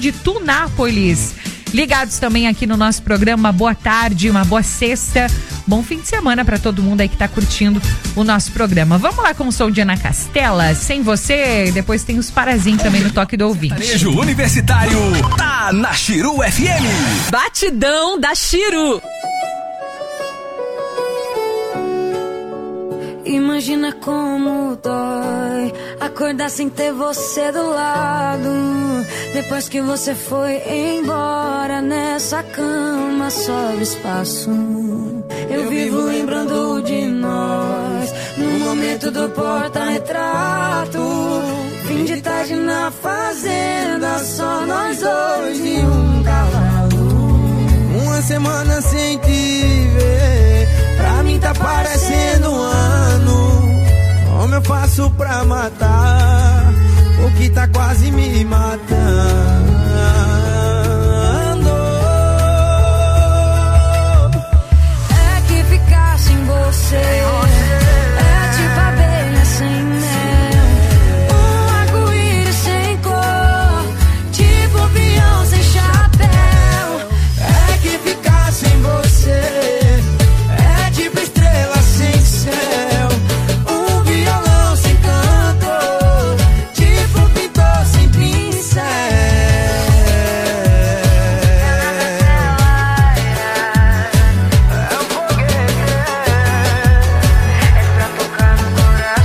de Tunápolis. Ligados também aqui no nosso programa. Boa tarde, uma boa sexta. Bom fim de semana para todo mundo aí que tá curtindo o nosso programa. Vamos lá com o som de Ana Castela. Sem você, depois tem os Parazinhos também no Toque do Ouvinte. Sertanejo Universitário tá na Chiru FM. Batidão da Chiru. Imagina como dói acordar sem ter você do lado. Depois que você foi embora, nessa cama sobra espaço. Eu vivo lembrando de nós no momento do porta-retrato. Fim de tarde na fazenda, só nós dois e um cavalo. Uma semana sem te ver, pra mim tá parecendo um ano. Como eu faço pra matar o que tá quase me matando? É que ficar sem você é tipo abelha sem mel, um arco-íris sem cor, tipo avião sem chapéu. É que ficar sem você é tipo estrela sem céu, um violão sem canto, tipo pintor sem pincel. É um foguete, é pra tocar no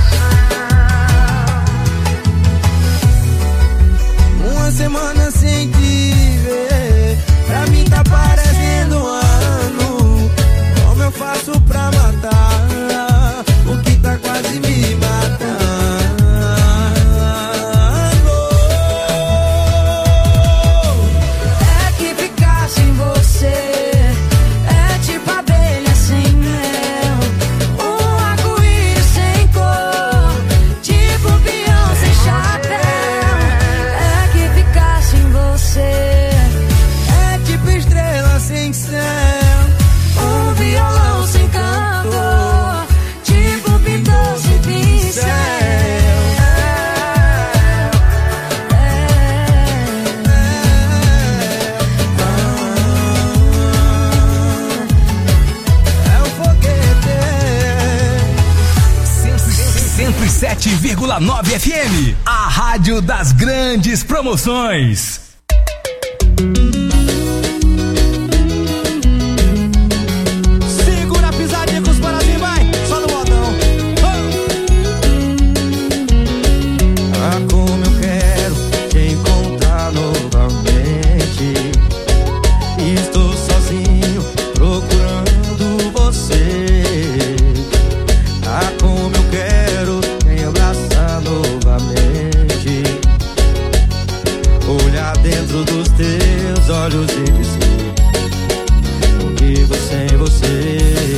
coração. Uma semana sem te ver, pra mim tá parecendo um ano. Como eu faço pra matar o que tá quase me matando? É que ficar sem você é tipo abelha sem mel, um arco-íris sem cor, tipo peão sem chapéu. É que ficar sem você É tipo estrela sem céu, um violão sem canto, tipo pintor sem pincel. é um foguete. 107,9 FM, a rádio das grandes promoções. Segura a pisadinha com os parazinhos, vai, só no modão. Ah, como eu quero te encontrar novamente. Estou sozinho procurando você. Ah, como eu quero te abraçar novamente. Olhar dentro dos teus olhos e dizer: não vivo sem você.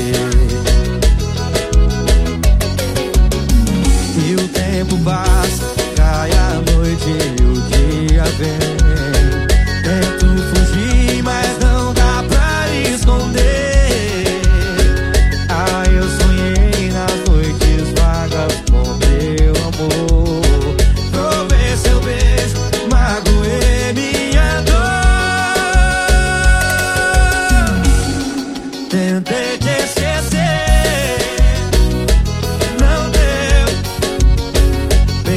E o tempo passa, cai a noite e o dia vem. Tento fugir, mas não dá pra esconder. Ah, eu sonhei nas noites vagas com teu amor. Provei seu beijo, magoei minha dor. Tentei te esquecer, não deu.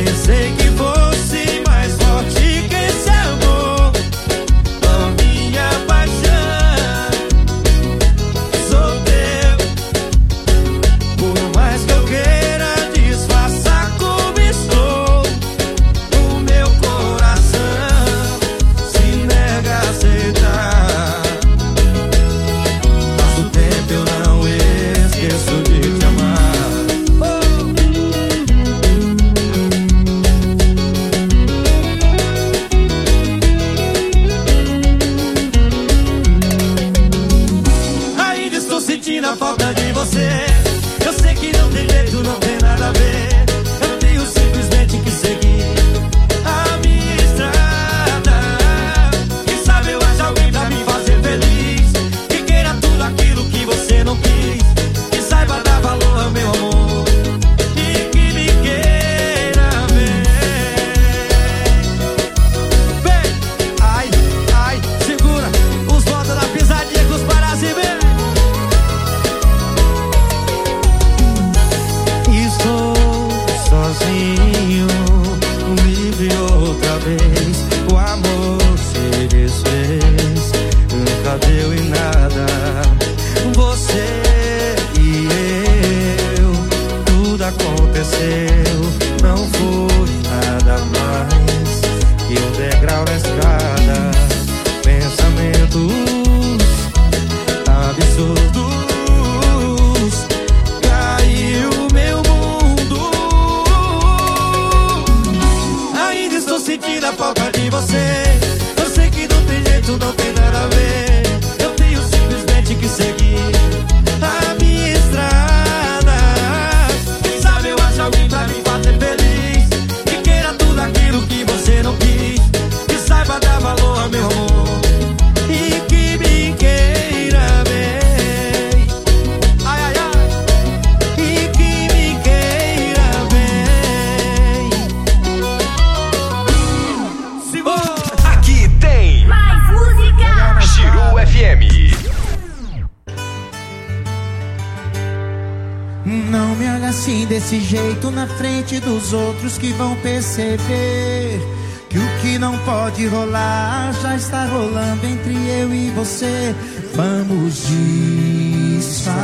assim desse jeito na frente dos outros que vão perceber que o que não pode rolar já está rolando entre eu e você. Vamos disfarçar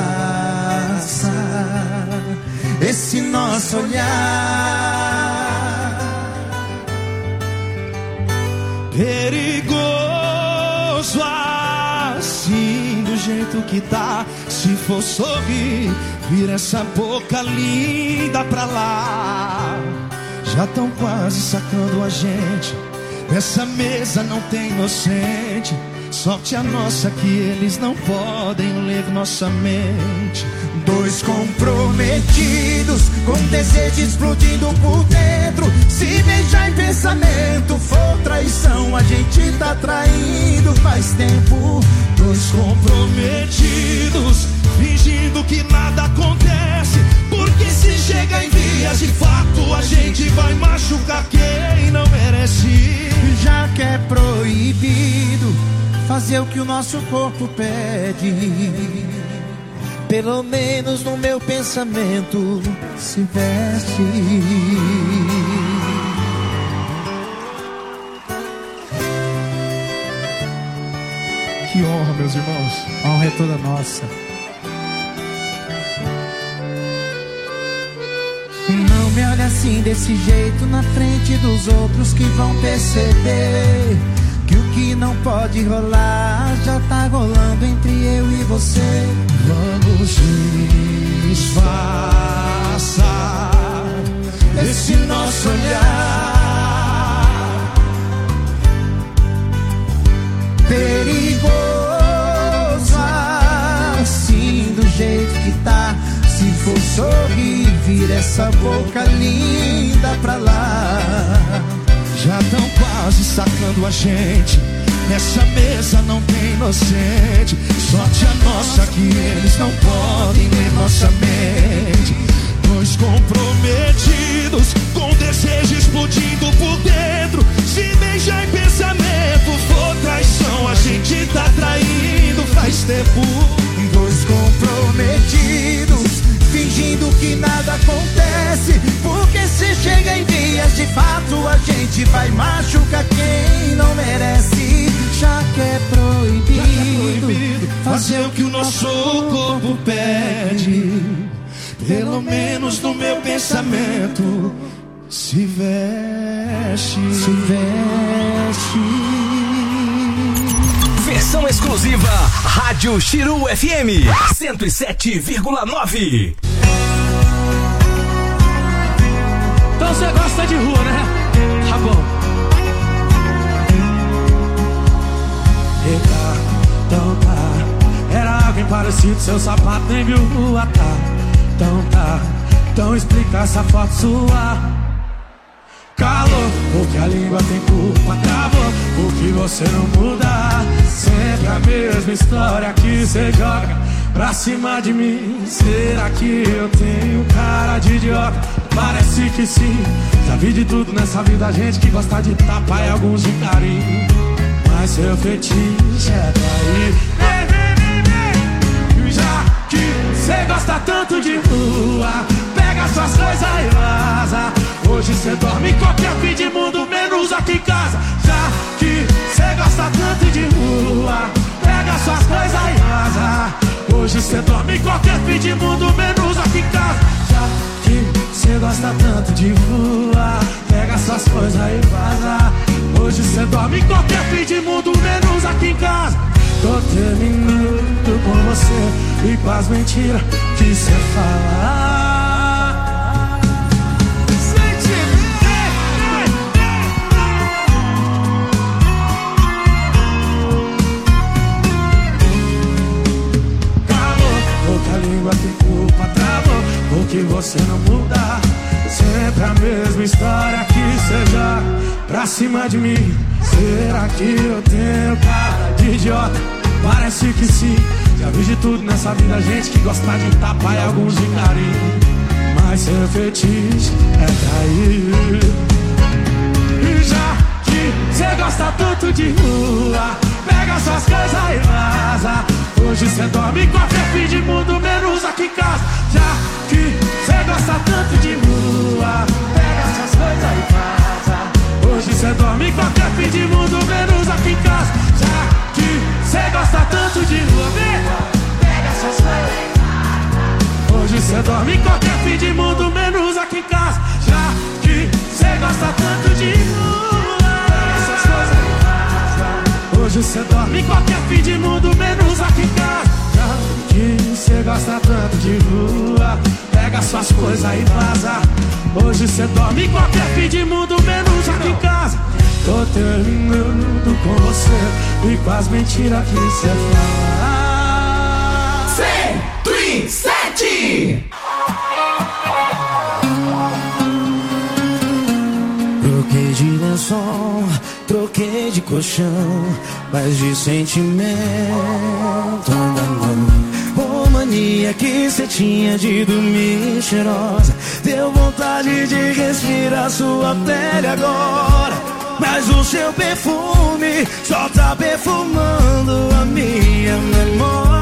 esse nosso olhar perigoso assim do jeito que tá. Se for sorrir, vira essa boca linda pra lá. Já tão quase sacando a gente. Nessa mesa não tem inocente. Sorte a nossa que eles não podem ler nossa mente. Dois comprometidos, com desejo explodindo por dentro. Se beijar em pensamento for traição, a gente tá traindo faz tempo. Dois comprometidos, fingindo que nada acontece. Porque se chega em vias de fato, a gente vai machucar quem não merece. Já que é proibido fazer o que o nosso corpo pede, pelo menos no meu pensamento se veste. Que honra, meus irmãos. A honra é toda nossa. Não me olhe assim desse jeito na frente dos outros que vão perceber que o que não pode rolar já tá rolando entre eu e você. Vamos disfarçar esse nosso olhar perigoso assim do jeito que tá. Se for sorrir, vira essa boca linda pra lá. Já tão quase sacando a gente. Nessa mesa não tem inocente. Sorte a nossa que eles não podem ler nossa mente. Dois comprometidos, com desejo explodindo por dentro. Se beijar em pensamento for traição, a gente tá traindo faz tempo. Dois comprometidos, fingindo que nada acontece. Porque se chega em vias de fato, a gente vai machucar quem não merece. Já que é proibido fazer o que o nosso corpo pede, pelo menos no meu pensamento se veste. Se veste. Versão exclusiva Rádio Chiru FM 107,9. Então você gosta de rua, né? Tá bom. Eita, então tá. Era alguém parecido, seu sapato nem viu rua, tá. Então tá. Então explica essa foto sua. Calor, porque a língua tem culpa, travou, porque você não muda. Sempre a mesma história que você joga pra cima de mim. Será que eu tenho cara de idiota? Parece que sim. Já vi de tudo nessa vida, gente que gosta de tapa e alguns de carinho. Mas seu fetiche é trair. Já que cê gosta tanto de rua, pega suas coisas e vaza. Hoje cê dorme em qualquer fim de mundo, menos aqui em casa. Já que cê gosta tanto de rua, pega suas coisas e vaza. Hoje cê dorme em qualquer fim de mundo, menos aqui em casa. Já que cê gosta tanto de rua, pega suas coisas e vaza. Hoje cê dorme em qualquer fim de mundo, menos aqui em casa. Tô terminando com você e com as mentiras que cê fala. A língua tem culpa, travou, porque você não muda. Sempre a mesma história que cê joga pra cima de mim. Será que eu tenho cara de idiota? Parece que sim. Já vi de tudo nessa vida, gente que gosta de tapa e alguns de carinho. Mas seu fetiche é trair. E já que cê gosta tanto de rua, pega suas coisas e vaza. Hoje cê dorme em qualquer fim de mundo, menos aqui em casa. Já que cê gosta gosta tanto de rua, pega essas coisas e vaza. Hoje cê dorme em qualquer fim de mundo, menos aqui em casa. Já que cê gosta tanto de rua, pega essas coisas e vaza. Hoje cê dorme em qualquer fim de mundo, menos aqui em casa. Já que cê gosta tanto de rua, pega essas coisas e vaza. Hoje cê dorme em qualquer fim de mundo, menos aqui em casa. Já que cê gosta tanto de rua, pega suas coisas e vaza. Hoje cê dorme em qualquer fim de mundo, menos aqui em casa. Tô terminando com você e com as mentiras que cê fala. 107. Troquei de lençol, troquei de colchão, mas de sentimento ainda não. Ô mania que cê tinha de dormir cheirosa, deu vontade de respirar sua pele agora. Mas o seu perfume só tá perfumando a minha memória.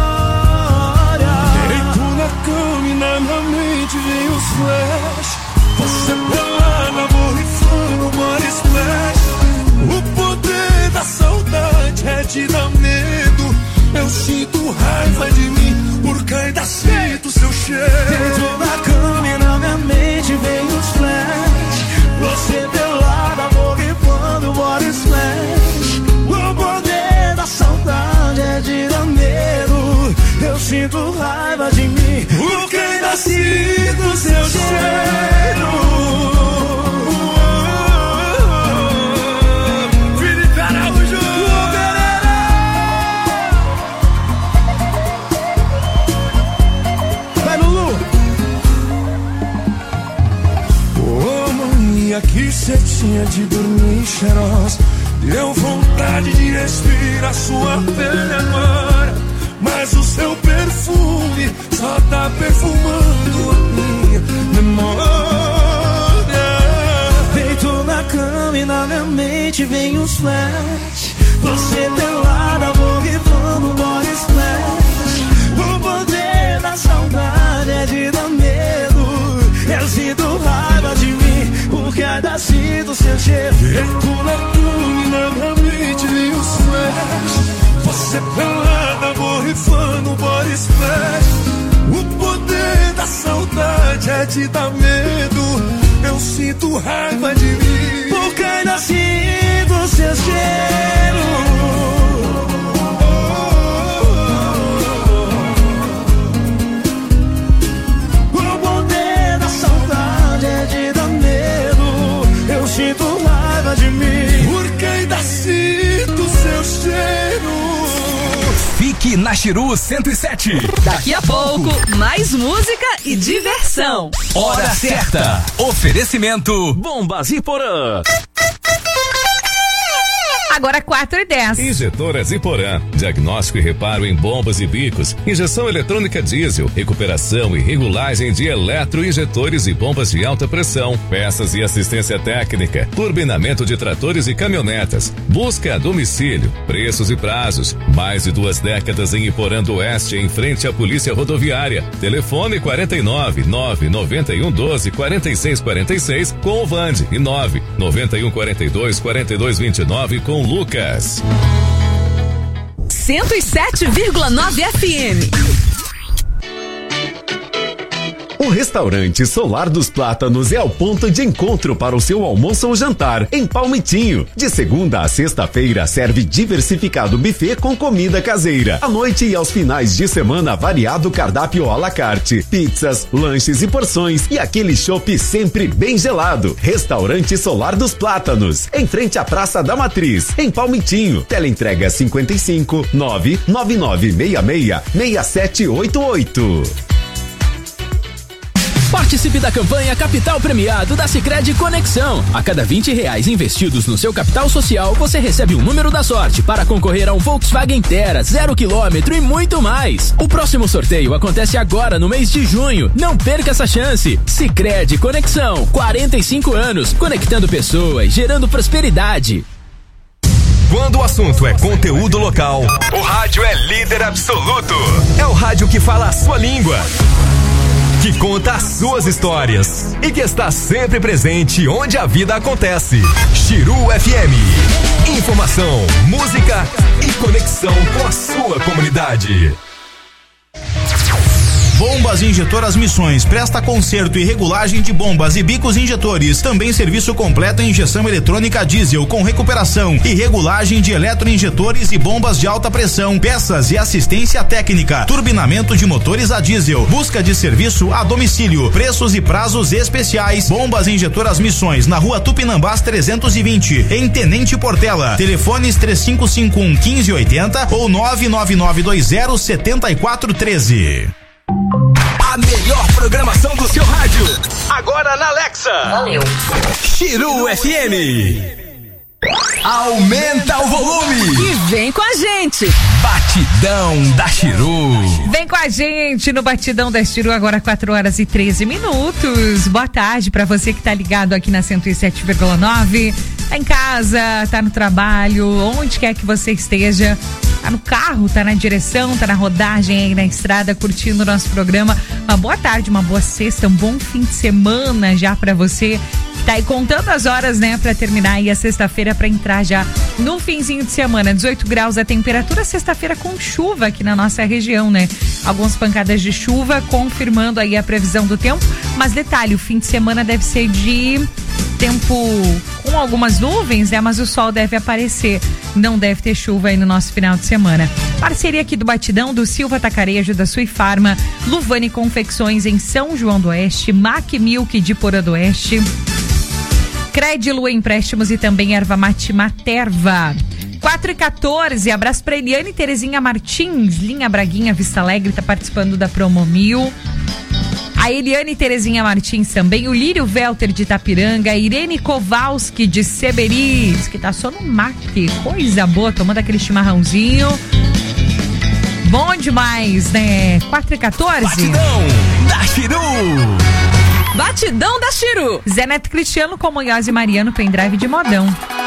Deito na cama e na minha mente vem os flash. Você pelada, borrifando body splash. O poder da saudade é te dar medo. Eu sinto raiva de mim, porque ainda sinto seu cheiro. Deito na cama e na minha mente vem os flash. Você pelada, borrifando body splash. O poder da saudade é de dar medo. Eu sinto raiva de mim, porque ainda sinto seu cheiro. Felipe Araújo. Vai, Lulu. Ô mania que cê tinha de dormir cheirosa, deu vontade de respirar sua pele agora. Mas o seu perfume só tá perfumando a minha memória. Deito na cama e na minha mente vem os flash. Você pelada, borrifando body splash. O poder da saudade é de dar medo. Eu sinto raiva de mim, porque ainda sinto seu cheiro. Deito na cama e na minha mente vem os flash. Você pelada, borrifando body splash. O poder da saudade é te dar medo. Eu sinto raiva de mim, porque ainda sinto seu cheiro. O poder da saudade é de dar medo. Eu sinto raiva de mim, porque ainda sinto seu cheiro. Fique na Chiru 107. Daqui a pouco, mais música e diversão. Hora certa. Oferecimento Bombas Iporã. Agora 4h10. Injetoras Iporã. Diagnóstico e reparo em bombas e bicos. Injeção eletrônica diesel. Recuperação e regulagem de eletroinjetores e bombas de alta pressão. Peças e assistência técnica. Turbinamento de tratores e caminhonetas. Busca a domicílio. Preços e prazos. Mais de 2 décadas em Iporã do Oeste, em frente à Polícia Rodoviária. Telefone 49 991 12 46 46 com o Vande e 9 91 42 42 29 com Lucas. 107,9 FM. O restaurante Solar dos Plátanos é o ponto de encontro para o seu almoço ou jantar em Palmitinho. De segunda a sexta-feira serve diversificado buffet com comida caseira. À noite e aos finais de semana variado cardápio à la carte, pizzas, lanches e porções e aquele chopp sempre bem gelado. Restaurante Solar dos Plátanos, em frente à Praça da Matriz, em Palmitinho. Teleentrega 55 99966 6788. Participe da campanha Capital Premiado da Sicredi Conexão. A cada R$20 investidos no seu capital social, você recebe um número da sorte para concorrer a um Volkswagen Terra 0 km e muito mais. O próximo sorteio acontece agora no mês de junho. Não perca essa chance. Sicredi Conexão, 45 anos, conectando pessoas, gerando prosperidade. Quando o assunto é conteúdo local, o rádio é líder absoluto. É o rádio que fala a sua língua. que conta as suas histórias e que está sempre presente onde a vida acontece. Chiru FM. Informação, música e conexão com a sua comunidade. Bombas Injetoras Missões presta conserto e regulagem de bombas e bicos injetores. Também serviço completo em injeção eletrônica diesel com recuperação e regulagem de eletroinjetores e bombas de alta pressão, peças e assistência técnica, turbinamento de motores a diesel, busca de serviço a domicílio, preços e prazos especiais. Bombas Injetoras Missões na Rua Tupinambás 320, em Tenente Portela. Telefones 3551 1580 ou 99920 7413. A melhor programação do seu rádio, agora na Alexa. Valeu. Chiru FM. Aumenta o volume. E vem com a gente. Batidão da Chiru. Vem com a gente no Batidão da Chiru, agora 4h13. Boa tarde pra você que tá ligado aqui na 107,9. Tá em casa, tá no trabalho, onde quer que você esteja. Tá no carro, tá na direção, tá na rodagem aí na estrada, curtindo o nosso programa. Uma boa tarde, uma boa sexta, um bom fim de semana já pra você que tá aí contando as horas, né, pra terminar aí a sexta-feira, pra entrar já no finzinho de semana. 18 graus a temperatura, sexta-feira com chuva aqui na nossa região, né? Algumas pancadas de chuva, confirmando aí a previsão do tempo. Mas detalhe, o fim de semana deve ser de tempo com algumas nuvens, né? Mas o sol deve aparecer. Não deve ter chuva aí no nosso final de semana. Parceria aqui do Batidão, do Silva Tacarejo, da Sui Farma, Luvani Confecções em São João do Oeste, Mac Milk de Porã do Oeste, Crédilo Empréstimos e também Erva Mate Materva. 4h14, abraço pra Eliane Terezinha Martins, Linha Braguinha Vista Alegre, tá participando da Promo 1000. A Eliane Terezinha Martins também, o Lírio Velter de Itapiranga, a Irene Kowalski de Seberi, diz que tá só no mate, coisa boa, tomando aquele chimarrãozinho. Bom demais, né? 4h14. Batidão da Chiru. Batidão da Chiru. Zé Neto Cristiano com Munhoz e Mariano, pendrive de modão.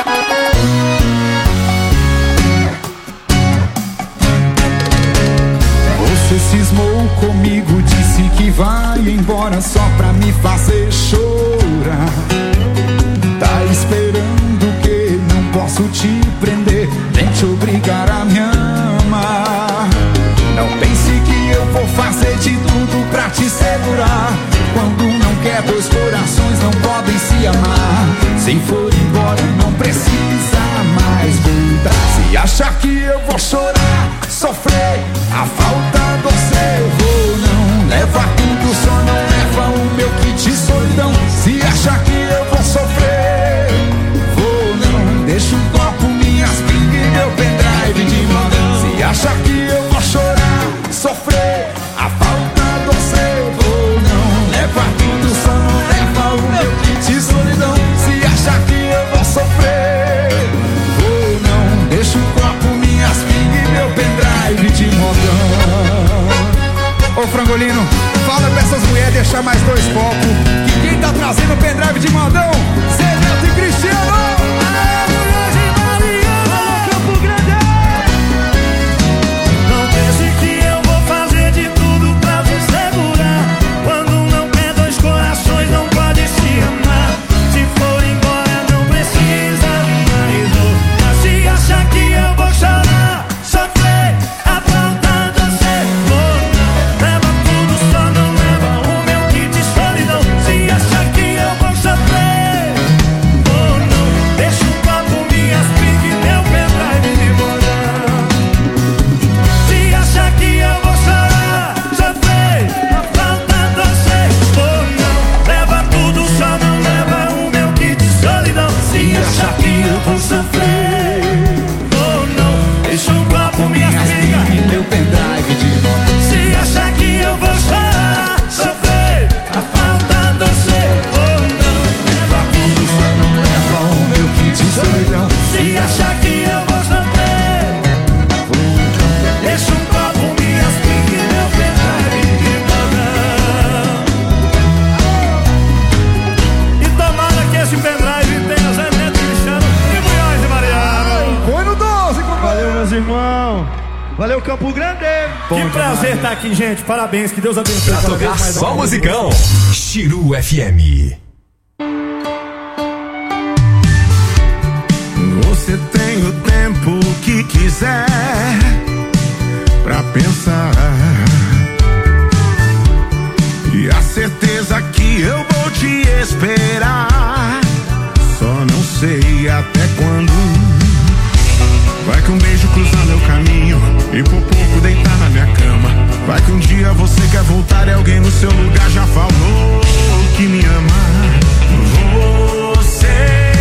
Você cismou comigo, disse que vai embora só pra me fazer chorar. Tá esperando que não posso te prender, nem te obrigar a me amar. Não pense que eu vou fazer de tudo pra te segurar. Quando não quer, dois corações não podem se amar. Se for embora, não precisa mais voltar. Se achar que eu vou chorar, sofrer a falta de você, eu vou não. Leva tudo, só não leva o meu kit de solidão. Se achar que eu vou sofrer, vou não. Deixa um copo, minhas pingas e meu pendrive de modão. Se achar que eu vou chorar, sofrer a falta de você, eu vou não. Leva tudo, só não leva o meu kit de solidão. Se achar que eu vou sofrer, vou não. Deixa um copo, minhas pingas e meu pendrive de modão. Ô Frangolino, fala pra essas mulheres deixar mais 2 copos, que quem tá trazendo o pendrive de modão, Zé Neto e Cristiano. Não pense que eu vou fazer de tudo pra te segurar. Quando não quer, dois corações não podem se amar. Se for embora, não precisa mais voltar. Se achar que eu vou chorar, sofrer a falta de você, vou não. Leva tudo, só não leva o meu kit de solidão. Se achar que eu vou sofrer, vou não. Deixa um copo, minhas pingas e meu pendrive de modão. Se achar que eu vou chorar, sofrer a falta de você, vou não. Leva tudo, só não leva o meu kit de solidão. Se achar que eu vou sofrer, vou não. Deixa um copo, minhas pingas E meu pendrive de modão. se achar que eu vou chorar, sofrer a falta de você, vou não. Leva tudo, só não leva o meu kit de solidão. Se achar que eu vou sofrer, deixa um copo, minhas pingas e meu pendrive de modão. E tomara que esse pendrive tenha Zé Neto Cristiano e Munhoz e Mariano. Foi no 12, compadre. Valeu, meus irmãos. Valeu, Campo Grande. Que prazer estar aqui, gente. Parabéns, que Deus abençoe. Pra tocar só musicão. Chiru FM. Você tem o tempo que quiser pra pensar, e a certeza que eu vou te esperar. Só não sei até quando. Vai que um beijo cruza meu caminho e por pouco deitar na minha cama. Vai que um dia você quer voltar e alguém no seu lugar já falou que me ama. Você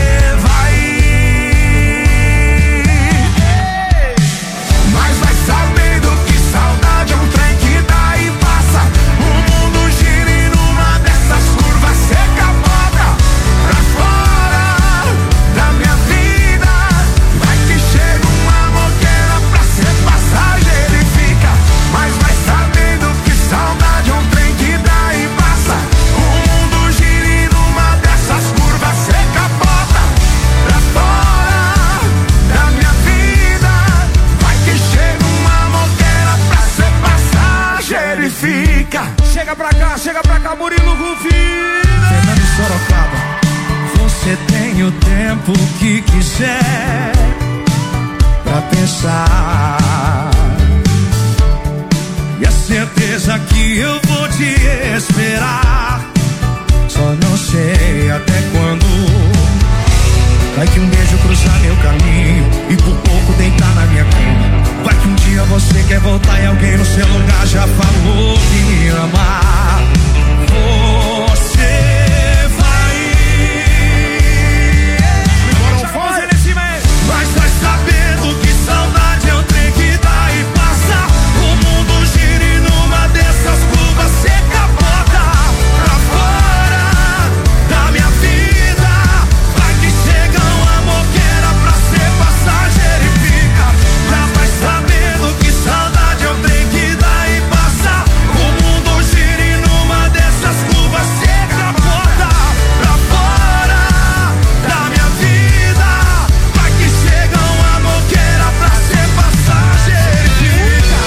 mas vai sabendo que saudade é um trem que dá e passa. O mundo gira e numa dessas curvas cê capota pra fora da minha vida. Vai que chega uma moqueira pra ser passageiro e fica. Mas vai sabendo que saudade é um trem que dá e passa. O mundo gira e numa dessas curvas cê capota pra fora da minha vida. Chega uma moqueira pra ser passageiro e fica. Chega pra cá, Murilo Rufino. Fernando Sorocaba. Você tem o tempo que quiser pra pensar, e a certeza que eu vou te esperar. Só não sei até quando. Vai que um beijo cruzar meu caminho e por pouco deitar na minha cama. Vai que um dia você quer voltar e alguém no seu lugar já falou que me ama. Você vai. Mas vai sabendo que saudade é um trem que dá e passa. O mundo gira e numa dessas curvas cê capota pra fora da minha vida. Vai que chega uma moqueira pra ser passageiro e fica. Já vai sabendo que saudade é um trem que dá e passa. O mundo gira e numa dessas curvas cê capota pra fora da minha vida. Vai que chega uma moqueira pra ser passageiro e fica.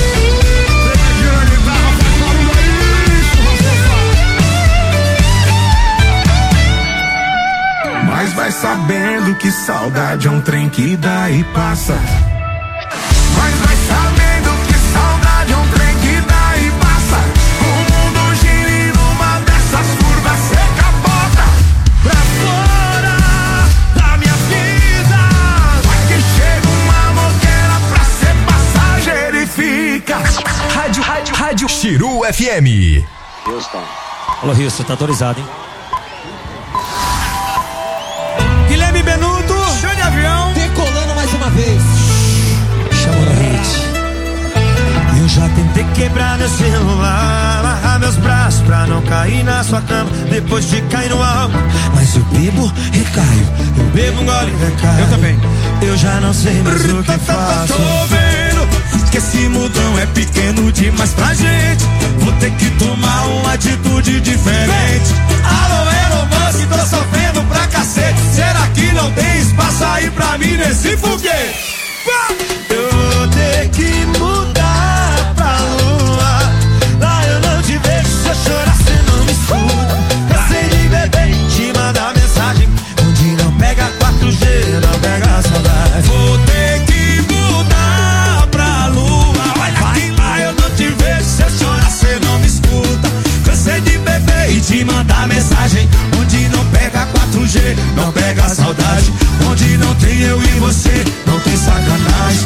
Mas vai sabendo que saudade é um trem que dá e passa. Mas vai sabendo que saudade é um trem que dá e passa. O mundo gira e numa dessas curvas cê capota pra fora da minha vida. Vai que chega uma moqueira pra ser passageiro e fica. Rádio Chiru FM. Alô, Rio, você tá autorizado, hein? Guilherme Benuto, show de avião. Decolando mais uma vez. Chama no hit. Eu já tentei quebrar meu celular, amarrar meus braços pra não cair na sua cama depois de cair no álcool. Mas eu bebo, recaio. Eu bebo, um gole, recaio. Eu também. Eu já não sei mais o que faço. Tô vendo que esse mundão é pequeno demais pra gente. Vou ter que tomar uma atitude diferente. Alô, Elon Musk, tô sofrendo pra cacete. Será que não tem espaço aí pra mim nesse foguete? Eu vou ter que mudar pra lua. Lá eu não te vejo, se eu chorar cê não me escuta. Cansei de beber e te mandar mensagem onde não pega 4G, não pega saudade. Vou ter que mudar pra lua. Olha que lá eu não te vejo, se eu chorar cê não me escuta. Cansei de beber e te mandar mensagem onde não pega 4G, não pega saudade. Onde não tem eu e você, não tem sacanagem.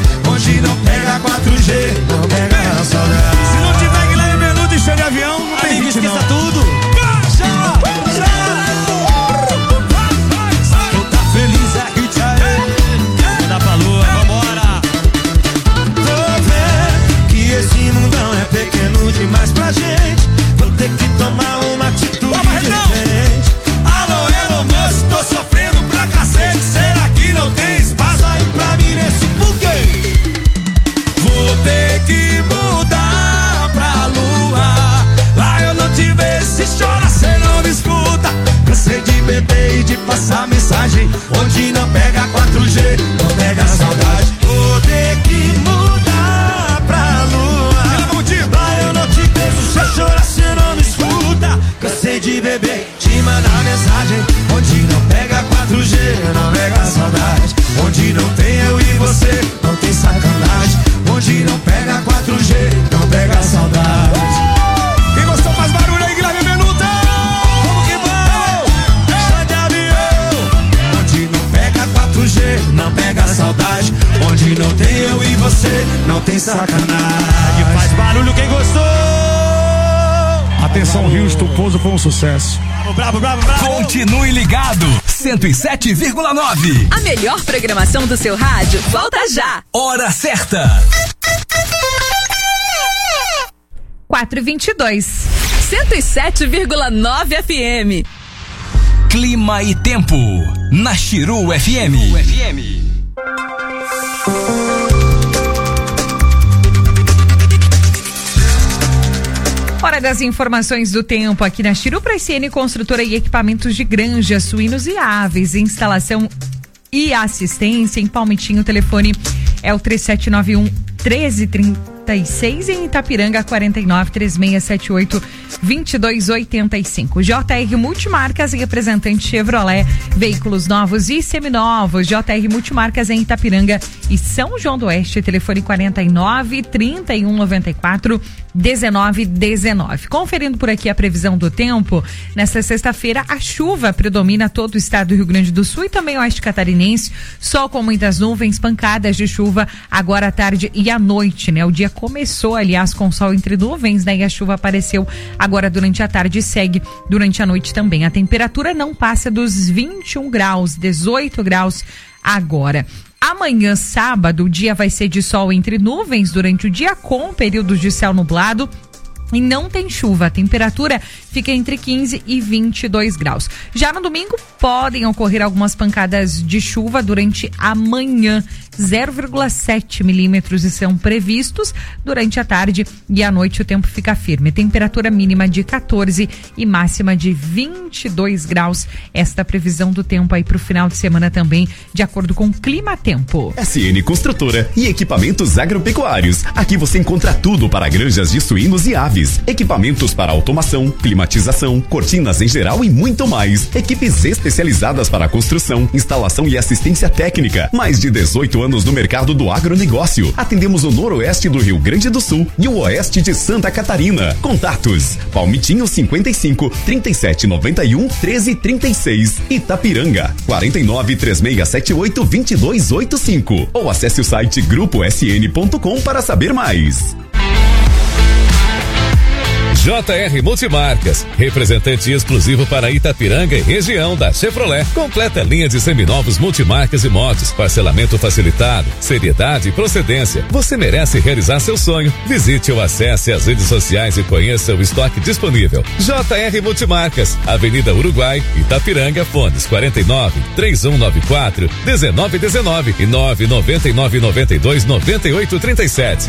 tem eu e você, não tem sacanagem. Faz barulho quem gostou. Atenção, Houston, o pouso foi um sucesso. Bravo. Continue ligado. 107,9. A melhor programação do seu rádio volta já. Hora certa. 4h22. 107,9 FM. Clima e tempo. Na Chiru FM. Hora das informações do tempo aqui na Chiru SN, construtora e equipamentos de granja, suínos e aves, instalação e assistência em Palmitinho. O telefone é o 3791-1336, em Itapiranga 49-3678-2285. JR Multimarcas, representante Chevrolet, veículos novos e seminovos. JR Multimarcas em Itapiranga e São João do Oeste, telefone 49-3194-1919. Conferindo por aqui a previsão do tempo, nesta sexta-feira a chuva predomina todo o estado do Rio Grande do Sul e também o oeste catarinense, sol com muitas nuvens, pancadas de chuva agora à tarde e à noite, né? O dia começou, aliás, com sol entre nuvens, né? E a chuva apareceu agora durante a tarde e segue durante a noite também. A temperatura não passa dos 21 graus, 18 graus agora. Amanhã, sábado, o dia vai ser de sol entre nuvens durante o dia, com períodos de céu nublado. E não tem chuva, a temperatura fica entre 15 e 22 graus. Já no domingo, podem ocorrer algumas pancadas de chuva durante a manhã. 0,7 milímetros são previstos durante a tarde e à noite o tempo fica firme. Temperatura mínima de 14 e máxima de 22 graus. Esta previsão do tempo aí para o final de semana também, de acordo com o Clima Tempo. SN Construtora e Equipamentos Agropecuários. Aqui você encontra tudo para granjas de suínos e aves. Equipamentos para automação, climatização, cortinas em geral e muito mais. Equipes especializadas para construção, instalação e assistência técnica. Mais de 18 anos no mercado do agronegócio. Atendemos o noroeste do Rio Grande do Sul e o oeste de Santa Catarina. Contatos: Palmitinho 55 3791 1336, Itapiranga 49 3678 2285, ou acesse o site gruposn.com para saber mais. JR Multimarcas, representante exclusivo para Itapiranga e região da Chevrolet. Completa linha de seminovos multimarcas e motos, parcelamento facilitado, seriedade e procedência. Você merece realizar seu sonho. Visite ou acesse as redes sociais e conheça o estoque disponível. JR Multimarcas, Avenida Uruguai, Itapiranga, fones 49-3194-1919 e 99992-9837.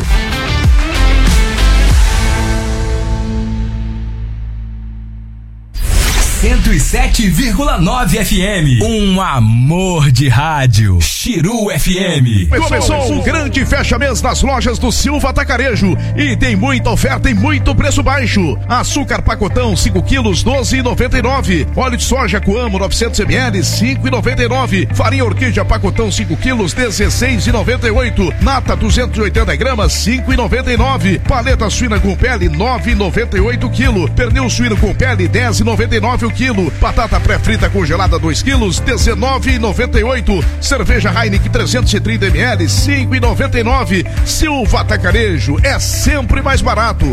107,9 FM. Um amor de rádio. Chiru FM. Começou o grande fecha-mês nas lojas do Silva Atacarejo e tem muita oferta e muito preço baixo. Açúcar pacotão 5 quilos 12,99. Óleo de soja Coamo 900 ml 5,99. Farinha orquídea pacotão 5 quilos 16,98. Nata 280 gramas 5,99. Paleta suína com pele 9,98 quilo. Pernil suíno com pele 10,99 o quilo. Batata pré-frita congelada 2 quilos 19,98. Cerveja Heineken 330 ml 5,99. Silva Atacarejo é sempre mais barato.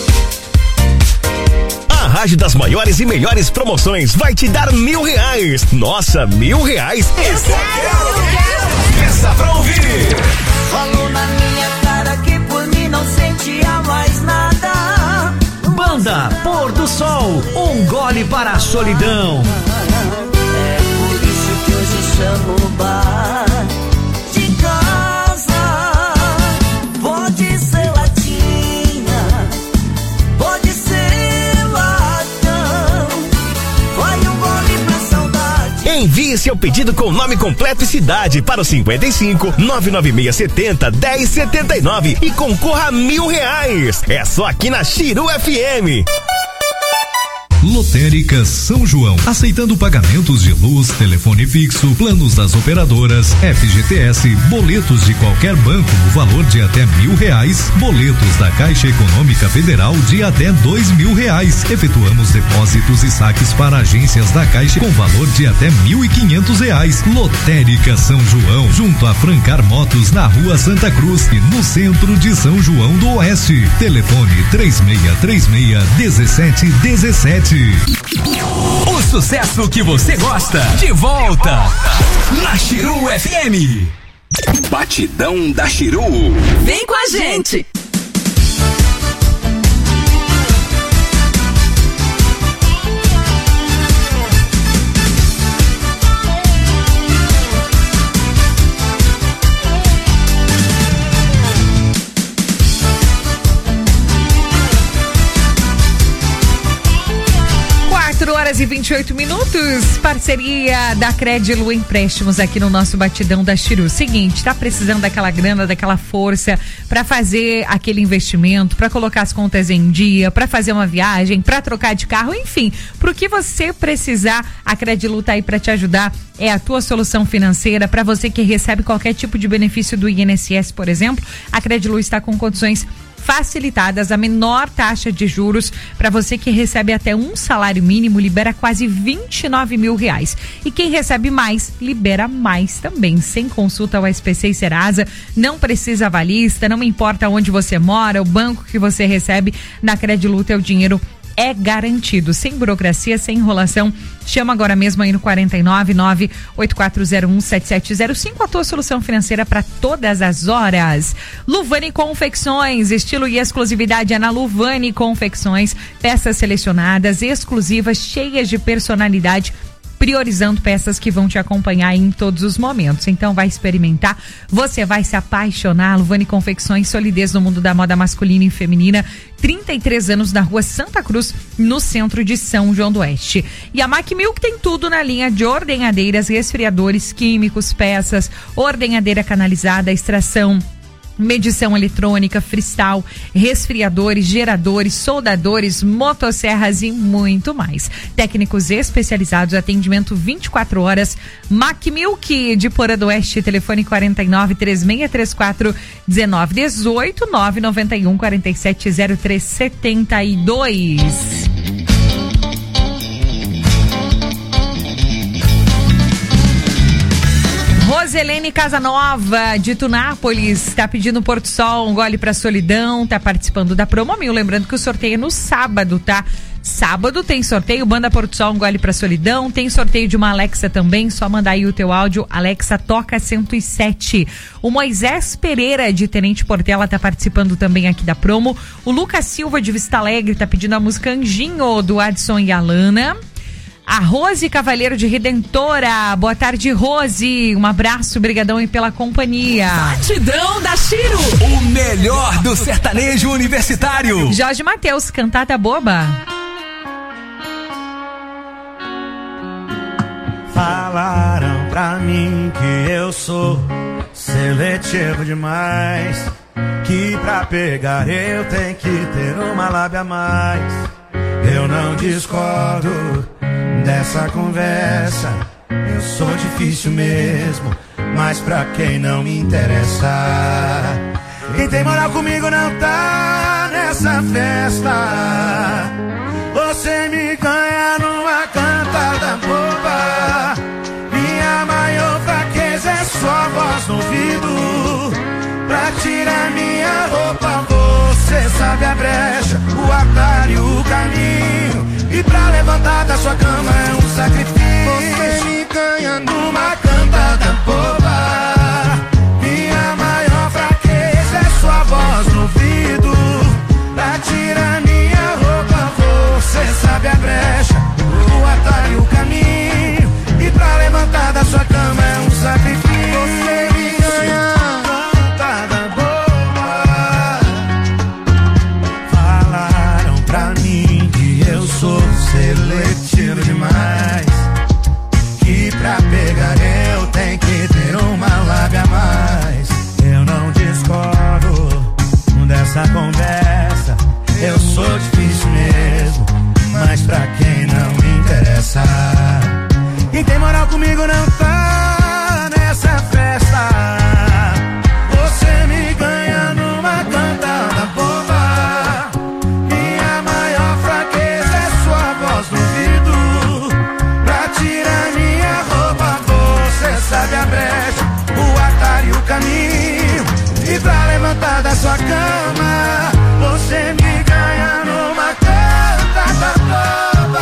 A Rádio das maiores e melhores promoções vai te dar R$1.000. Nossa, R$1.000? Eu quero. Peça pra ouvir. Falou na minha cara que por mim não sentia mais nada. Banda Pôr do Sol, um gole para a solidão. É por isso que hoje chamo o bar de casa. Pode ser latinha, pode ser latão. Vai um gole pra saudade. Envie seu pedido com nome completo e cidade para o 55 99670 1079 e concorra a R$1.000. É só aqui na Chiru FM. Lotérica São João, aceitando pagamentos de luz, telefone fixo, planos das operadoras, FGTS, boletos de qualquer banco no valor de até R$1.000, boletos da Caixa Econômica Federal de até R$2.000. Efetuamos depósitos e saques para agências da Caixa com valor de até R$1.500. Lotérica São João, junto a Francar Motos, na Rua Santa Cruz e no centro de São João do Oeste. Telefone 3636-1717. O sucesso que você gosta, de volta na Chiru FM. Batidão da Chiru. Vem com a gente. Horas e 28 minutos, parceria da Credilu Empréstimos aqui no nosso Batidão da Chiru. Seguinte, tá precisando daquela grana, daquela força para fazer aquele investimento, para colocar as contas em dia, para fazer uma viagem, para trocar de carro, enfim, pro que você precisar, a Credilu tá aí para te ajudar. É a tua solução financeira para você que recebe qualquer tipo de benefício do INSS, por exemplo. A Credilu está com condições facilitadas, a menor taxa de juros para você que recebe até um salário mínimo, libera quase R$29 mil. E quem recebe mais, libera mais também, sem consulta ao SPC e Serasa, não precisa avalista, não importa onde você mora, o banco que você recebe, na Credilu teu dinheiro é garantido, sem burocracia, sem enrolação. Chama agora mesmo aí no 499-8401-7705, a tua solução financeira para todas as horas. Luvani Confecções, estilo e exclusividade é na Luvani Confecções, peças selecionadas, exclusivas, cheias de personalidade, priorizando peças que vão te acompanhar em todos os momentos. Então vai experimentar, você vai se apaixonar. Luvani Confecções, solidez no mundo da moda masculina e feminina, 33 anos na Rua Santa Cruz, no centro de São João do Oeste. E a Macmilk tem tudo na linha de ordenhadeiras, resfriadores, químicos, peças, ordenhadeira canalizada, extração, medição eletrônica, freestyle, resfriadores, geradores, soldadores, motosserras e muito mais. Técnicos especializados, atendimento 24 horas. Macmilk de Porã do Oeste, telefone 49-3634-1918, 991-470372. Roselene Casanova, de Tunápolis, tá pedindo Porto Sol, um gole pra solidão, tá participando da Promo 1000. Lembrando que o sorteio é no sábado, tá? Sábado tem sorteio, Banda Porto Sol, um gole pra solidão, tem sorteio de uma Alexa também, só mandar aí o teu áudio, Alexa Toca 107. O Moisés Pereira, de Tenente Portela, tá participando também aqui da promo. O Lucas Silva, de Vista Alegre, tá pedindo a música Anjinho, do Adson e Alana. A Rose Cavaleiro de Redentora, boa tarde, Rose, um abraço, brigadão e pela companhia. Batidão da Chiru, o melhor do sertanejo universitário. Jorge Mateus, Cantada Boba. Falaram pra mim que eu sou seletivo demais, que pra pegar eu tenho que ter uma lábia a mais. Eu não discordo dessa conversa, eu sou difícil mesmo, mas pra quem não me interessa, quem tem moral comigo não tá nessa festa. Você me ganha numa cantada boba, minha maior fraqueza é sua voz no ouvido. Pra tirar minha roupa você sabe a brecha, o atalho, o caminho, e pra levantar da sua cama é um sacrifício. Você me ganha numa cantada boba, minha maior fraqueza é sua voz no ouvido. Pra tirar minha roupa você sabe a brecha, o atalho, o caminho, e pra levantar da sua cama é um sacrifício. Você me ganha cantada boba. Falaram pra mim que eu sou seletivo demais, que pra pegar eu tenho que ter levantar da sua cama, você me ganha numa cantada boba.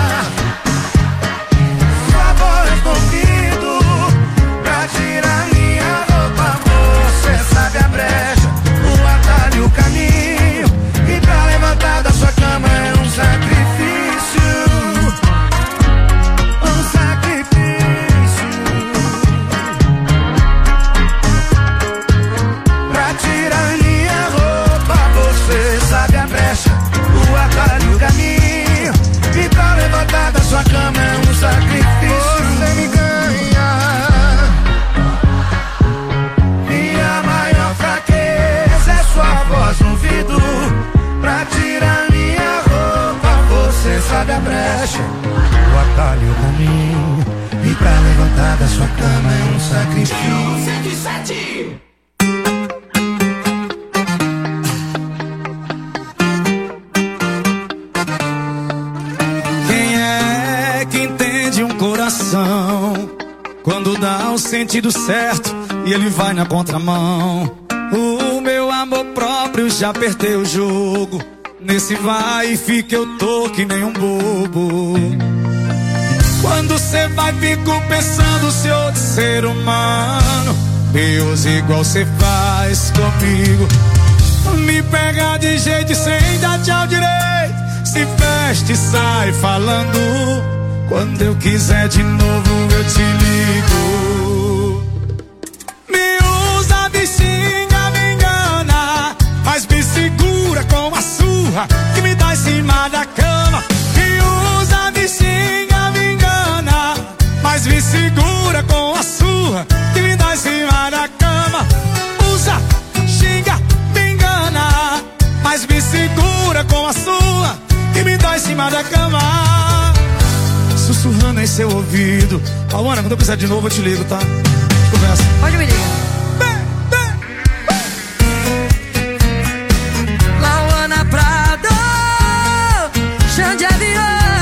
Sua voz no ouvido pra tirar minha roupa. Você sabe a brecha, o atalho, o caminho, e pra levantar da sua cama é um sacrifício. Um sacrifício. Pra tirar minha roupa, você sabe a brecha, o atalho, o caminho, e pra levantar da sua cama é um sacrifício. Você me ganha. Minha maior fraqueza é sua voz no ouvido. Pra tirar minha roupa, você sabe a brecha, o atalho, o caminho, e pra levantar da sua cama é um sacrifício. 107. Quem é que entende um coração quando dá o sentido certo e ele vai na contramão? O meu amor próprio já perdeu o jogo. Nesse vai e fica eu tô que nem um bobo. Quando cê vai fico pensando se outro ser humano Deus igual cê faz comigo. Me pega de jeito sem dar tchau direito, se veste e sai falando. Quando eu quiser de novo eu te ligo. Me usa, me xinga, me engana, mas me segura com a surra que me dá em cima da cama. Me usa, me xinga, me engana, mas me segura com a surra que me dá em cima da cama. Usa, xinga, me engana, mas me segura com a surra que me dá em cima da cama. Sussurrando em seu ouvido. Alana, quando eu precisar de novo eu te ligo, tá? Conversa. Pode me ligar. Lauana Prado, chão de avião.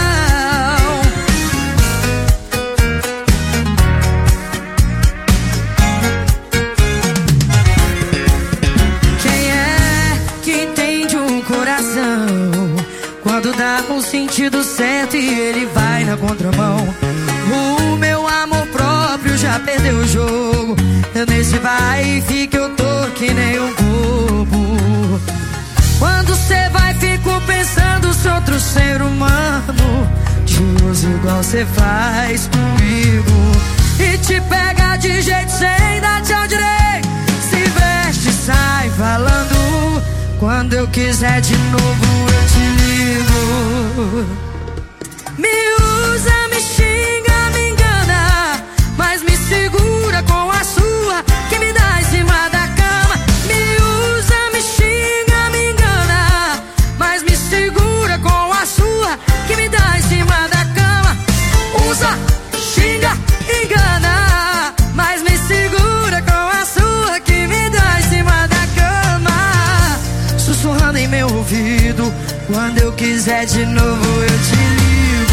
Quem é que entende um coração quando dá um sentido certo e ele vai na contramão? O meu amor próprio já perdeu o jogo. Eu nesse vai e fica eu tô que nem um bobo. Quando cê vai fico pensando se outro ser humano te usa igual cê faz comigo. E te pega de jeito sem dar tchau direito, se veste e sai falando. Quando eu quiser de novo eu te ligo. Me usa, me xinga, me engana, mas me segura com a sua que me dá em cima da cama. Me usa, me xinga, me engana, mas me segura com a sua que me dá em cima da cama. Usa, xinga, engana, mas me segura com a sua que me dá em cima da cama. Sussurrando em meu ouvido, quando eu quiser de novo eu te ligo.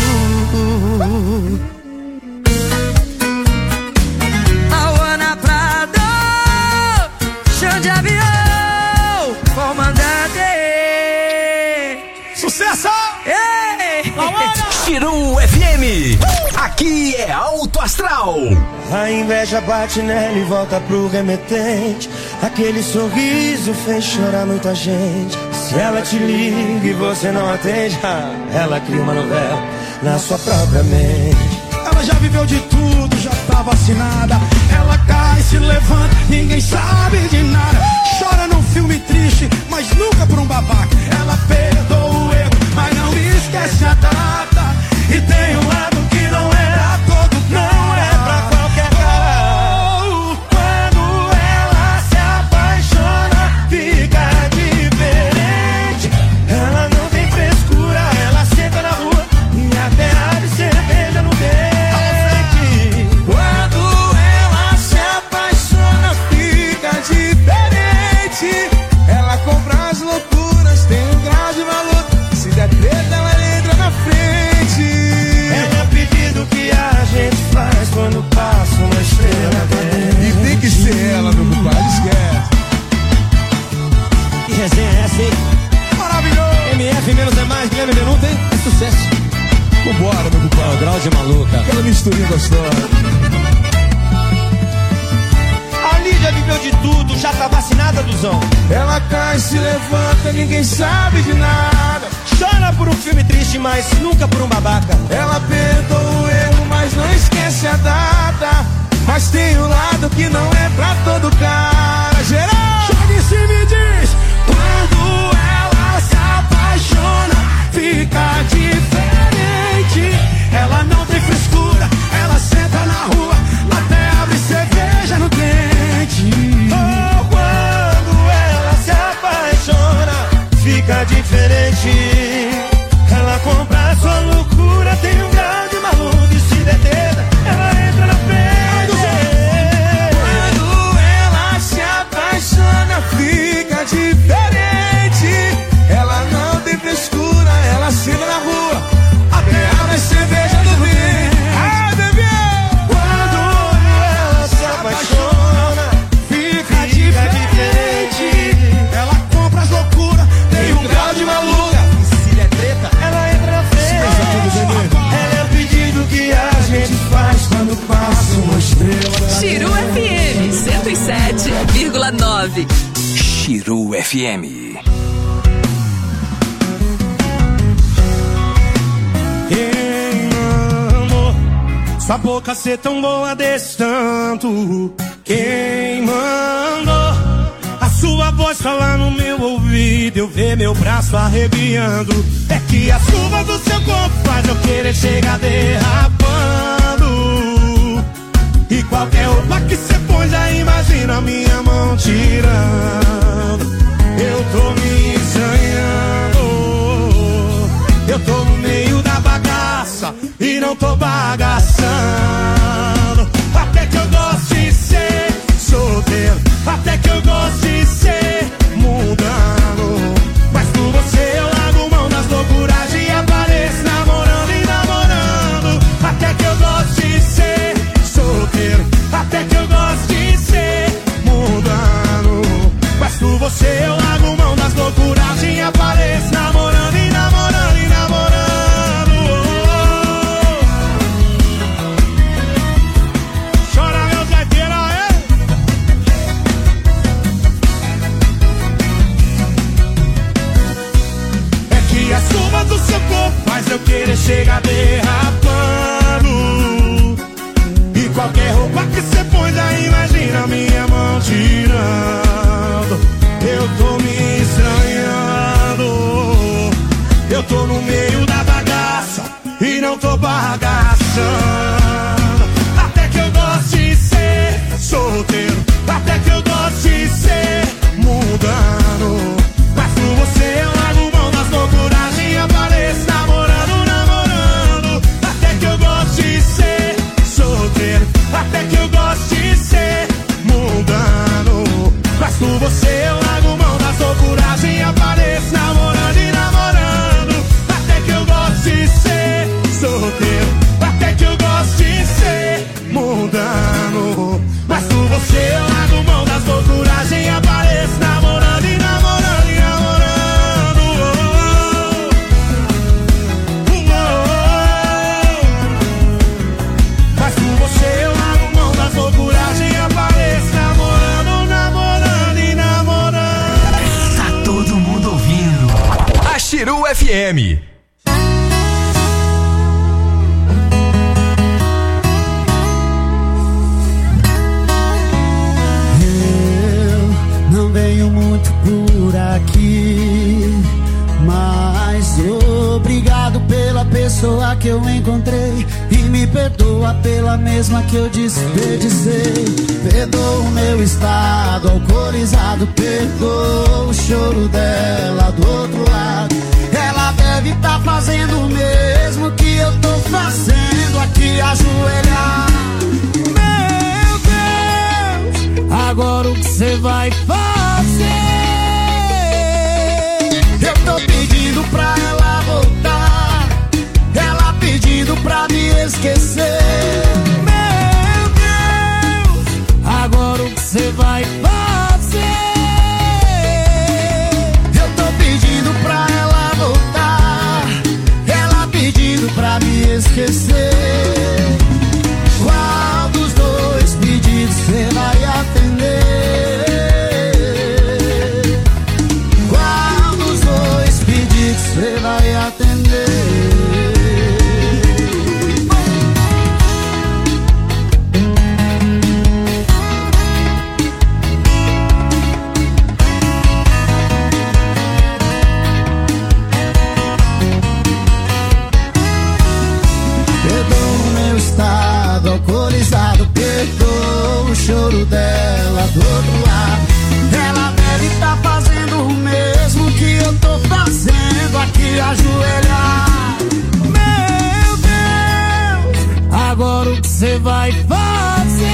Lauana Prado, chão de avião, comandante. Sucesso! Ei! Chiru FM, aqui é Alto Astral. A inveja bate nela e volta pro remetente. Aquele sorriso fez chorar muita gente. Se ela te liga e você não atende, ela cria uma novela na sua própria mente. Ela já viveu de tudo, já tá vacinada. Ela cai, se levanta, ninguém sabe de nada. Chora num filme triste, mas nunca por um babaca. Ela perdoa o erro, mas não esquece a data. E tem um lado que não é a todo, não é pra qualquer cara. Quando ela se apaixona, fica diferente. Ela não tem frescura, ela senta na rua e até abre cerveja no dente. Quando ela se apaixona, fica diferente. de maluca. Aquela misturinha gostosa. A Lídia viveu de tudo, já tá vacinada, Duzão. Ela cai, se levanta, ninguém sabe de nada. Chora por um filme triste, mas nunca por um babaca. Ela perdoa o erro, mas não esquece a data. Mas tem um lado que não é pra todo cara. Geral, joga em cima e diz: quando ela se apaixona, fica diferente. Ela não tem frescura, ela senta na rua, até abre cerveja no dente. Oh, quando ela se apaixona, fica diferente. Ela compra a sua loucura, tem um grau de maluco e se detena, ela entra na frente. Quando ela se apaixona, fica diferente. Ela não tem frescura, ela senta na rua, até abre cerveja no dente. Ah, bebê! Quando ela se apaixona, fica diferente. Ela compra as loucuras, tem um grau de maluca. Se der treta, ela entra na frente. Ela é o pedido que a gente faz quando passa uma estrela. Chiru FM 107,9. Chiru FM. Quem mandou sua boca ser tão boa desse tanto? Quem mandou a sua voz falar no meu ouvido, eu ver meu braço arrepiando? É que a chuva do seu corpo faz eu querer chegar derrapando. E qualquer roupa que cê põe já imagina minha mão tirando. Eu tô me estranhando, eu tô no meio da bagaça e não tô bagaçando. Até que eu gosto de ser solteiro, até que eu gosto de ser mudando. Mas por você eu largo mão das loucuras e apareço namorando e namorando. Até que eu gosto de ser solteiro, até que eu gosto de ser mudando. Mas por você eu largo mão das loucuras e apareço namorando e namorando e namorando. Chora meu gaiteiro, é que a chuva do seu corpo faz eu querer chegar derrapando. E qualquer roupa que cê põe já imagina minha mão tirando. Eu tô me estranhando, eu tô no meio da bagaça e não tô bagaçando. Até que eu gosto de ser solteiro, até que eu gosto de ser mudando. Mas por você eu largo mão das loucuras e apareço namorando, namorando. Até que eu gosto de ser solteiro, até que eu gosto de ser mudando. Mas por você eu largo mão das loucuras e apareço namorando e namorando. Até que eu gosto de ser solteiro, até que eu gosto de ser mudando. Mas por você eu largo mão das loucuras e apareço namorando e namorando e namorando. Mas por você eu largo mão das loucuras e apareço namorando, namorando e namorando. Tá todo mundo ouvindo a Chiru FM. Não venho muito por aqui, mas obrigado pela pessoa que eu encontrei e me perdoa pela mesma que eu desperdicei. Perdoa o meu estado alcoolizado, perdoa o choro dela do outro lado. Ela deve tá fazendo o mesmo que eu tô fazendo aqui, ajoelhar. Agora o que você vai fazer? Eu tô pedindo pra ela voltar, ela pedindo pra me esquecer. Meu Deus, agora o que você vai fazer? Eu tô pedindo pra ela voltar, ela pedindo pra me esquecer. você vai fazer?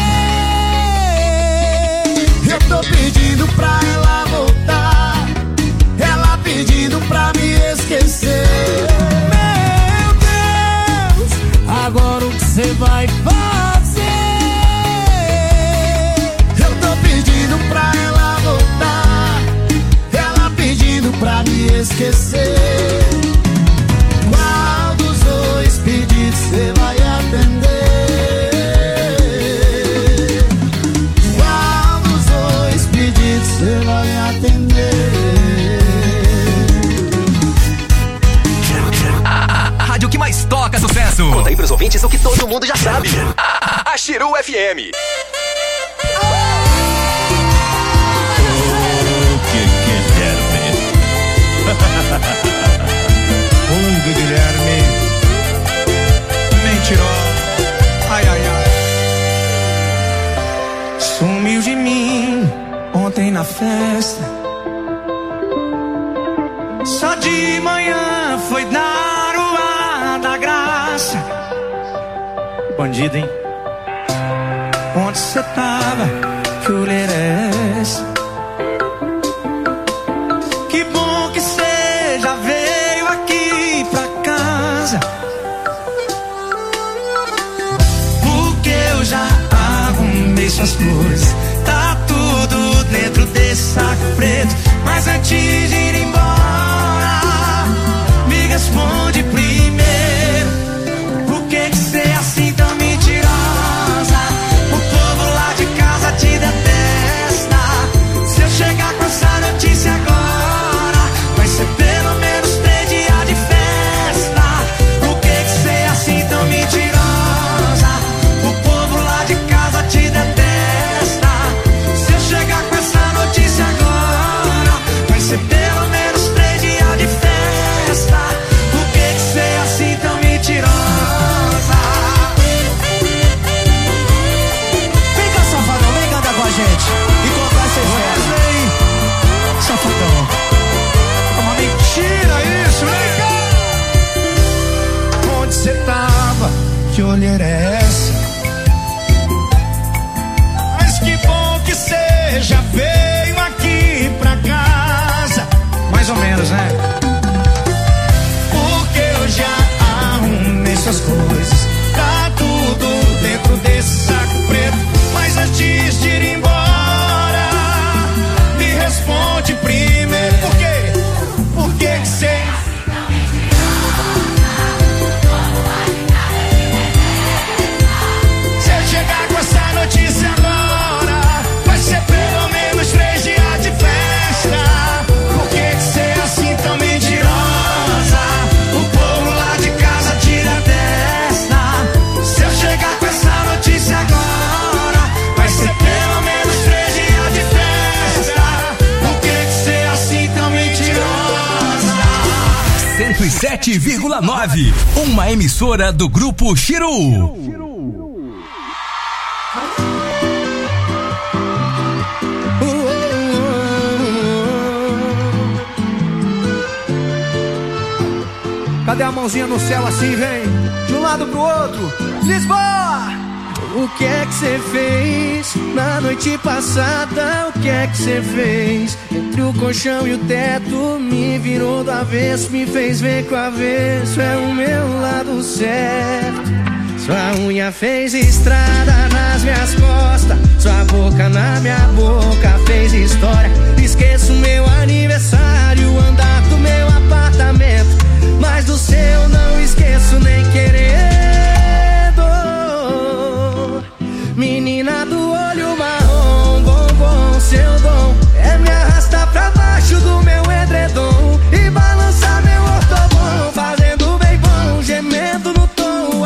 Eu tô pedindo pra ela voltar, ela pedindo pra me esquecer. Meu Deus, agora o que você vai fazer? Eu tô pedindo pra ela voltar, ela pedindo pra me esquecer. Qual dos dois pedidos você vai atender? Qual dos dois pedidos você vai atender? A rádio que mais toca sucesso. Conta aí pros ouvintes o que todo mundo já sabe. A Chiru FM. Guilherme, mentiroso, ai, ai, ai. Sumiu de mim ontem na festa, só de manhã foi dar o ar da graça. Bandido, hein? Onde cê tava? Que olhar é esse? Que bom que cê já veio aqui pra casa, porque eu já arrumei suas coisas, tá tudo dentro desse saco preto. Mas antes de ir embora, me responde primeiro, por que cê é assim tão mentirosa? O povo lá de casa te detesta. Se eu chegar com essa notícia agora, vai ser pelo menos 3 dias de festa. Por que cê é assim tão mentirosa? O povo lá de casa te detesta. Se eu chegar com essa notícia agora, vai ser pelo menos 3 dias de festa. Por que cê é assim tão mentirosa? Vem cá, safadão, vem cantar com a gente e contar essa história. Safadão, é uma mentira isso, vem cá. Onde cê tava? Que olhar é essa? Mas que bom que cê já veio aqui pra casa. Mais ou menos, né? Porque eu já arrumei suas coisas, tá tudo dentro desse saco preto. Mas antes de ir embora, me responde primeiro, por quê? Por que cê... Se eu chegar com essa notícia agora, vai ser pelo menos 3 dias de festa. Por que cê é assim tão mentirosa? O povo lá de casa te detesta. Se eu chegar com essa notícia agora, vai ser pelo menos 3 dias de festa. Por que cê é assim tão mentirosa? 107,9. Uma emissora do Grupo Chiru. Cadê a mãozinha no céu assim, vem? De um lado pro outro, Lisboa! O que é que cê fez na noite passada? O que é que cê fez? Entre o colchão e o teto, me virou do avesso, me fez ver que o avesso é o meu lado certo. Sua unha fez estrada nas minhas costas, sua boca na minha boca fez história. Esqueço meu aniversário, o andar do meu apartamento, mas do seu não esqueço nem querendo. Menina do olho marrom, bombom, seu dom é me arrastar pra baixo do meu edredom e balançar meu ortobom, fazendo bem bom, gemendo no tom.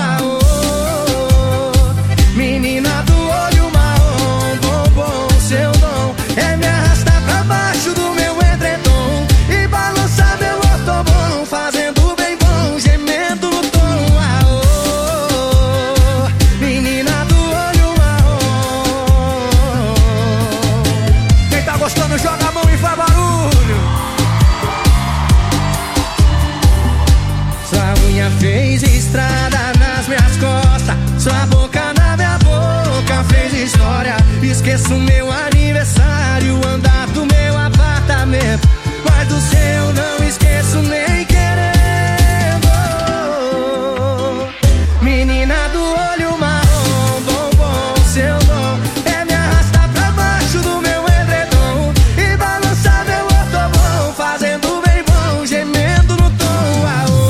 Menina do olho marrom, bombom, seu dom é me arrastar pra baixo do meu esqueço meu aniversário, o andar do meu apartamento, mas do seu não esqueço nem querendo. Menina do olho marrom, bombom, seu dom é me arrastar pra baixo do meu edredom e balançar meu ortobom, fazendo bem bom, gemendo no tom.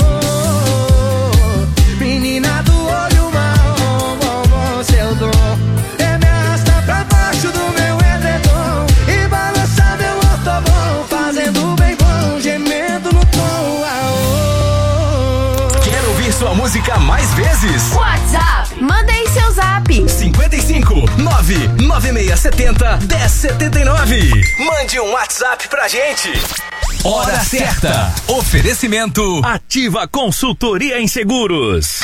Menina do olho marrom, bombom, seu dom é me arrastar pra baixo do meu edredom e balançar meu ortobom, fazendo bem bom, gemendo no tom. Quer ouvir sua música mais vezes? WhatsApp, manda aí seu zap. 55 99670 1079. Mande um WhatsApp pra gente. Hora certa. Oferecimento Ativa Consultoria em Seguros.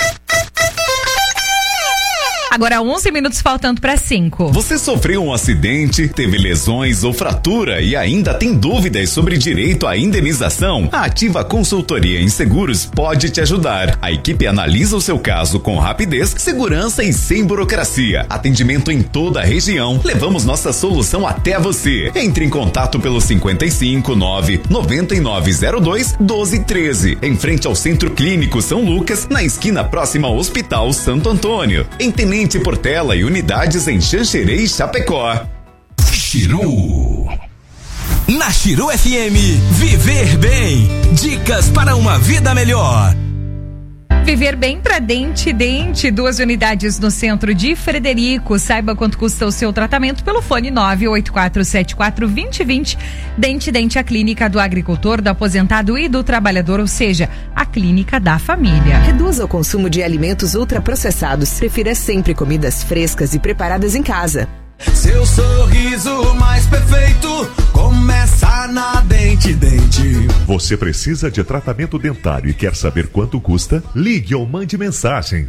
Agora 11 minutos faltando para 5. Você sofreu um acidente, teve lesões ou fratura e ainda tem dúvidas sobre direito à indenização? A Ativa Consultoria em Seguros pode te ajudar. A equipe analisa o seu caso com rapidez, segurança e sem burocracia. Atendimento em toda a região. Levamos nossa solução até você. Entre em contato pelo 55 99902 1213, em frente ao Centro Clínico São Lucas, na esquina próxima ao Hospital Santo Antônio. Em Tenente Portela e unidades em Xanxerê e Chapecó. Chiru. Na Chiru FM, viver bem. Dicas para uma vida melhor. Viver bem pra Dente Dente, 2 unidades no centro de Frederico. Saiba quanto custa o seu tratamento pelo fone 984742020. Dente Dente, a clínica do agricultor, do aposentado e do trabalhador, ou seja, a clínica da família. Reduza o consumo de alimentos ultraprocessados. Prefira sempre comidas frescas e preparadas em casa. Seu sorriso mais perfeito começa na Dente Dente. Você precisa de tratamento dentário e quer saber quanto custa? Ligue ou mande mensagem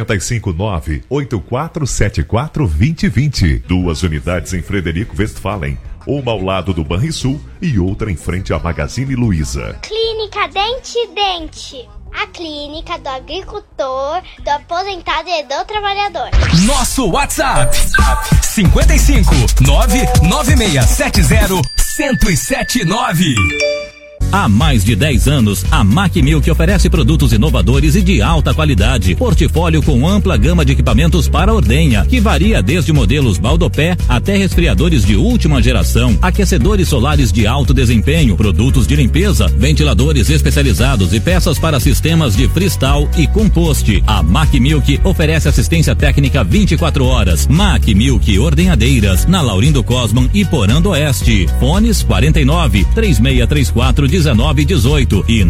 559-8474-2020. 2 unidades em Frederico Westphalen, uma ao lado do Banrisul e outra em frente à Magazine Luiza. Clínica Dente Dente, a clínica do agricultor, do aposentado e do trabalhador. Nosso WhatsApp 55 99670 1079. Há mais de 10 anos, a Macmilk oferece produtos inovadores e de alta qualidade. Portfólio com ampla gama de equipamentos para ordenha, que varia desde modelos Baldopé até resfriadores de última geração, aquecedores solares de alto desempenho, produtos de limpeza, ventiladores especializados e peças para sistemas de freestyle e compost. A Macmilk oferece assistência técnica 24 horas. Macmilk Ordenhadeiras, na Laurindo Cosman e Porã Oeste. Fones 49 3634 1918 e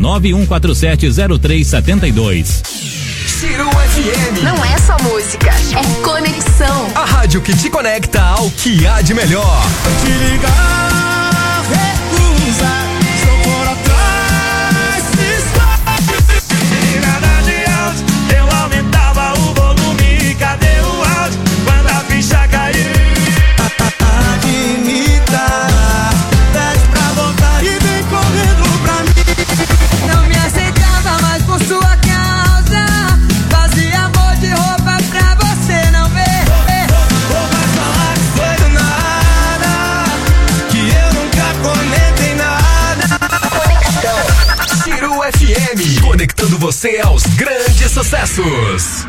91470372. Chiru FM. Não é só música, é conexão. A rádio que te conecta ao que há de melhor. Te ligar, recusa, estou por atrás, e nada de alto, eu aumentava o volume, cadê o áudio, quando a ficha caiu? Admita, pede pra voltar e vem correndo pra mim. Não me aceitava mais por sua causa, fazia amor de roupa pra você não ver. Vou mais falar que foi do nada, que eu nunca comentei nada. Conexão Chiru FM, conectando você aos grandes sucessos.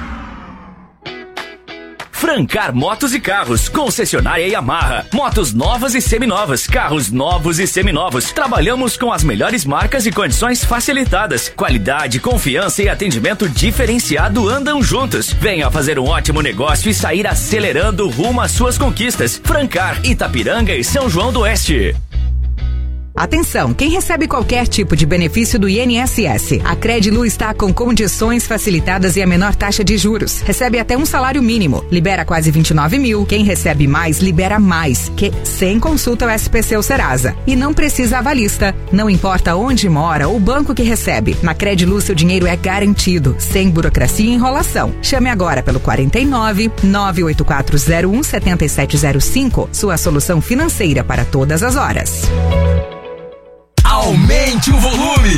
Francar Motos e Carros, concessionária Yamaha, motos novas e seminovas, carros novos e seminovos. Trabalhamos com as melhores marcas e condições facilitadas. Qualidade, confiança e atendimento diferenciado andam juntos. Venha fazer um ótimo negócio e sair acelerando rumo às suas conquistas. Francar, Itapiranga e São João do Oeste. Atenção, quem recebe qualquer tipo de benefício do INSS, a Credilu está com condições facilitadas e a menor taxa de juros. Recebe até um salário mínimo, libera quase 29 mil. Quem recebe mais, libera mais, que sem consulta ao SPC ou Serasa. E não precisa avalista, não importa onde mora ou o banco que recebe. Na Credilu seu dinheiro é garantido, sem burocracia e enrolação. Chame agora pelo 49 98401 7705, sua solução financeira para todas as horas. Aumente o volume.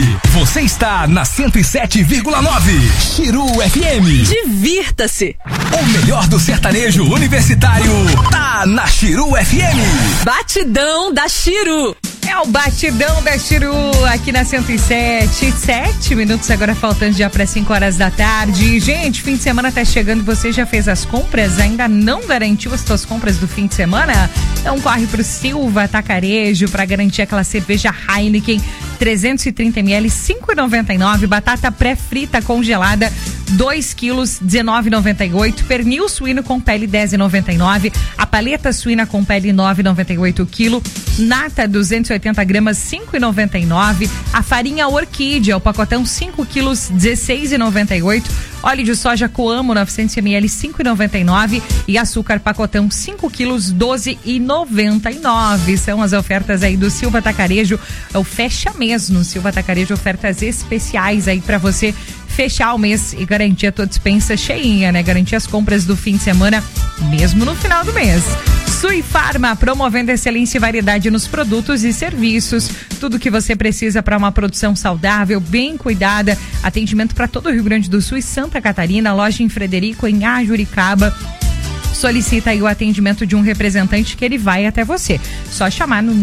Você está na 107,9 Chiru FM. Divirta-se. O melhor do sertanejo universitário tá na Chiru FM. Batidão da Chiru. É o Batidão da Chiru aqui na 107. 7 minutos agora faltando já para 5 horas da tarde. Gente, fim de semana tá chegando. Você já fez as compras? Ainda não garantiu as suas compras do fim de semana? Então corre pro Silva Atacarejo para garantir aquela cerveja Heineken 330 ml, 5,99. Batata pré-frita congelada 2 quilos, 19,98. Pernil suíno com pele, 10,99. A paleta suína com pele, 9,98 quilo. Nata 280 gramas, 5,99. A farinha orquídea, o pacotão 5 quilos, 16,98. Óleo de soja Coamo 900 ml, 5,99. E açúcar pacotão 5 quilos, 12,99. São as ofertas aí do Silva Atacarejo. É o fecha mês no Silva Atacarejo, ofertas especiais aí pra você fechar o mês e garantir a tua dispensa cheinha, né? Garantir as compras do fim de semana, mesmo no final do mês. Sui Farma, promovendo excelência e variedade nos produtos e serviços. Tudo que você precisa para uma produção saudável, bem cuidada. Atendimento para todo o Rio Grande do Sul e Santa Catarina. Loja em Frederico, em Ajuricaba. Solicita aí o atendimento de um representante que ele vai até você. Só chamar no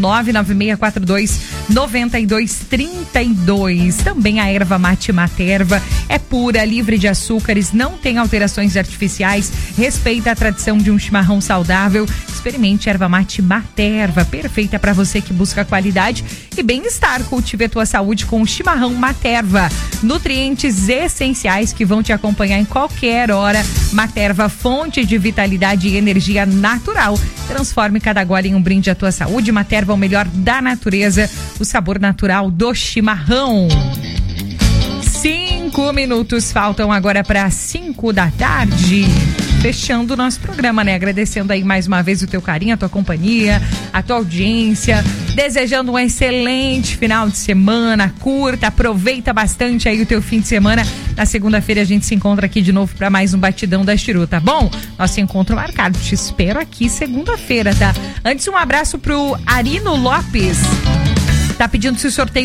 99642-9232. Também a erva mate Materva é pura, livre de açúcares, não tem alterações artificiais, respeita a tradição de um chimarrão saudável. Experimente erva mate Materva, perfeita para você que busca qualidade e bem-estar. Cultive a tua saúde com o chimarrão Materva. Nutrientes essenciais que vão te acompanhar em qualquer hora. Materva, fonte de vitalidade e energia natural. Transforme cada gole em um brinde à tua saúde. Materva, o melhor da natureza, o sabor natural do chimarrão. 5 minutos faltam agora para 5 da tarde. Fechando o nosso programa, né? Agradecendo aí mais uma vez o teu carinho, a tua companhia, a tua audiência, desejando um excelente final de semana, curta, aproveita bastante aí o teu fim de semana. Na segunda-feira a gente se encontra aqui de novo para mais um Batidão da Chiru, tá bom? Nosso encontro marcado, te espero aqui segunda-feira, tá? Antes, um abraço pro Arino Lopes, tá pedindo se o sorteio